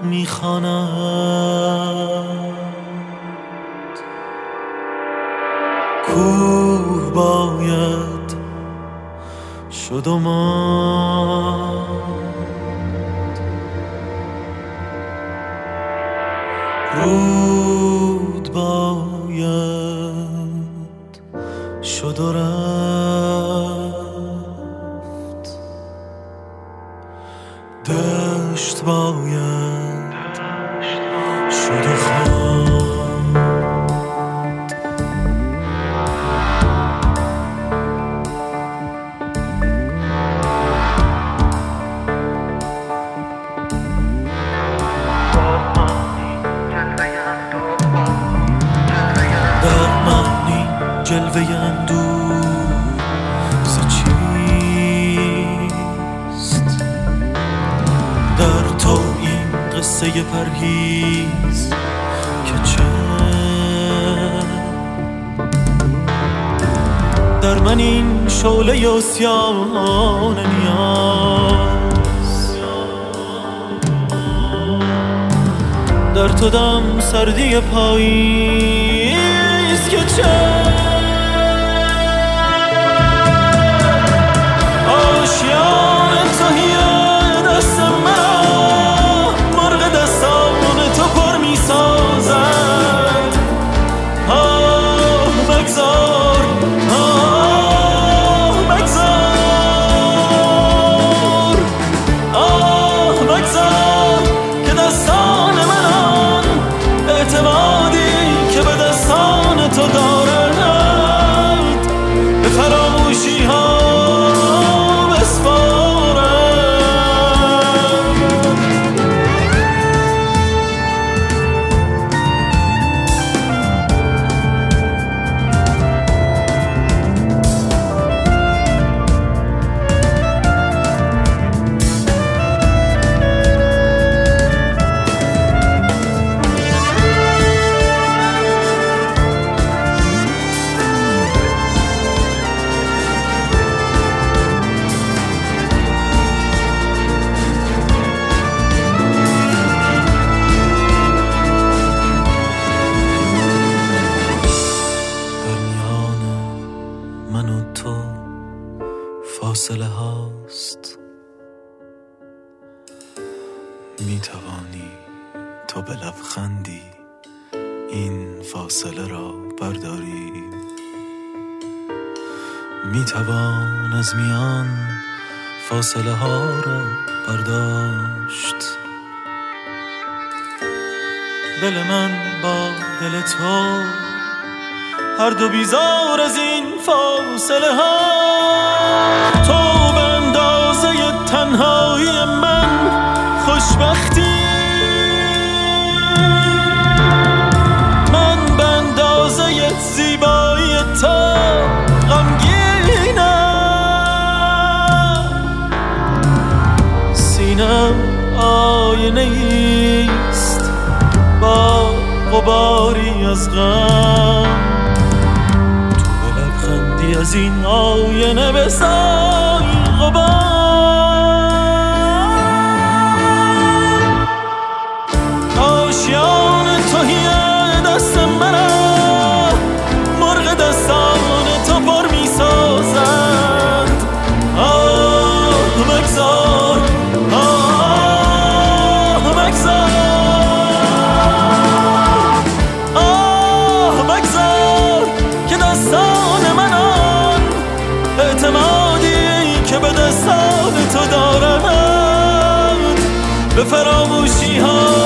میخواند. کوه باید شد و ماند، رود باید شد و رفت، دشت باید شد و خواند. جلوه اندوه ز چیست؟ در تو این قصه پرهیز که چه؟ در من این شعله عصیان نیاز، در تو دم سردی پاییز که چه؟ فاصله هاست، می توانی تو به لبخندی این فاصله را برداری، می توان از میان فاصله ها را برداشت. دل من با دل تو هر دو بیزار از این فاصله ها، تو به اندازه تنهایی من خوشبختی، من به اندازه زیبایی تو غمگینم. سینم آینه ایست با غباری از غم، از این آینه بسای غبار. آشیان توهی دست منم، مرغ دستان تو پر می سازند. آه بگذار، آه بگذار، آه بگذار که دستان منم اعتمادی که به دستان تو دارد به فراموشی ها